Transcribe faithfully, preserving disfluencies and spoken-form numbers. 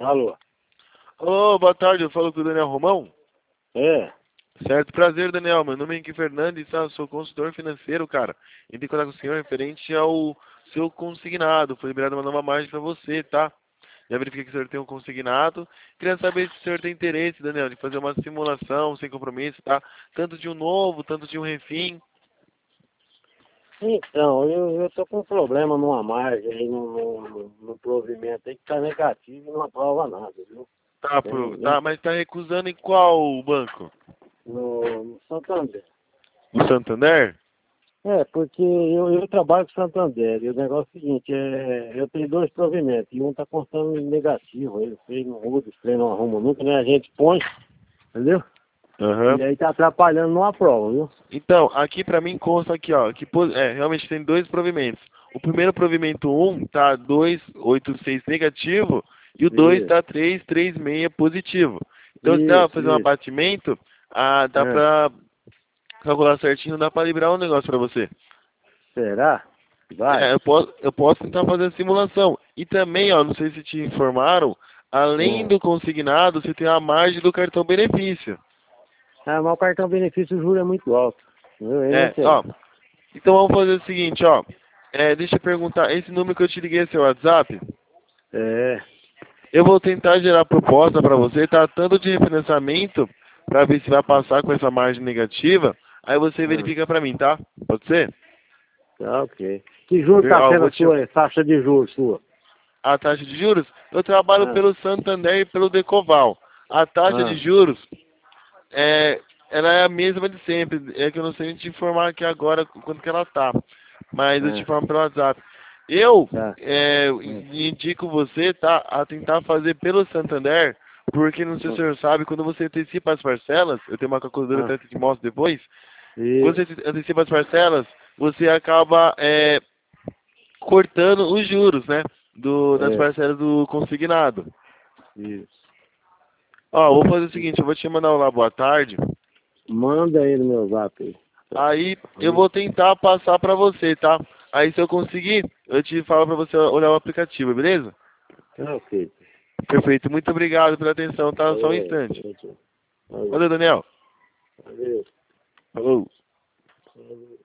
Alô? Ô, boa tarde, eu falo com o Daniel Romão. É? Certo, prazer, Daniel. Meu nome é Henrique Fernandes, tá? Eu sou consultor financeiro, cara. Entrei em contato com o senhor referente ao seu consignado. Foi liberada uma nova margem pra você, tá? Já verifiquei que o senhor tem um consignado. Queria saber se o senhor tem interesse, Daniel, de fazer uma simulação sem compromisso, tá? Tanto de um novo, tanto de um refim. Então, eu, eu tô com um problema numa margem aí, no, no, no provimento aí que tá negativo e não aprova nada, viu? Tá, Tem, pro, tem, tá, mas tá recusando em qual banco? no, no Santander. No Santander? É, porque eu, eu trabalho com Santander e o negócio é o seguinte, é, eu tenho dois provimentos e um tá constando negativo, ele fez não usa, freio não arruma nunca, né? A gente põe, entendeu? Aham. E aí tá atrapalhando numa prova, viu? Então, aqui pra mim consta aqui, ó, que po- é, realmente tem dois provimentos. O primeiro provimento um tá dois oito seis negativo e o dois Isso, tá três três seis positivo. Então, se dá pra isso, fazer um isso. abatimento, ah, dá É, pra calcular certinho, dá pra liberar um negócio pra você. será? Vai. É, eu posso, eu posso tentar fazer a simulação. E também, ó, não sei se te informaram, além Hum. do consignado, você tem a margem do cartão benefício. Ah, mas o cartão benefício o juro é muito alto. Eu, eu não É, tenho. ó, então vamos fazer o seguinte, ó. É, deixa eu perguntar, esse número que eu te liguei é seu WhatsApp? É. Eu vou tentar gerar proposta para você, tá? Tanto de refinanciamento, para ver se vai passar com essa margem negativa. Aí você Hum, verifica para mim, tá? Pode ser? tá ok. Que juro Per- tá Ó, eu sendo vou a te... sua taxa de juros sua? A taxa de juros, eu trabalho Ah, pelo Santander e pelo Decoval. A taxa de ah, juros, é, ela é a mesma de sempre. É que eu não sei nem te informar aqui agora quanto que ela tá. Mas eu te ah, informo pelo WhatsApp. Eu tá. é, Hum, indico você, tá, a tentar fazer pelo Santander, porque não sei se o hum, senhor sabe, quando você antecipa as parcelas, eu tenho uma calculadora ah, até que te mostro depois, quando isso, você antecipa as parcelas, você acaba é, cortando os juros, né, do, das é, parcelas do consignado. isso. Ó, vou fazer o seguinte, eu vou te mandar lá boa tarde, Manda aí no meu zap aí. Tá. aí eu Hum, vou tentar passar pra você, tá? Aí se eu conseguir, eu te falo pra você olhar o aplicativo, beleza? tá ok. Perfeito, muito obrigado pela atenção, tá? Só um Valeu, instante. valeu, valeu. Valeu, Daniel. Valeu. Falou. Valeu.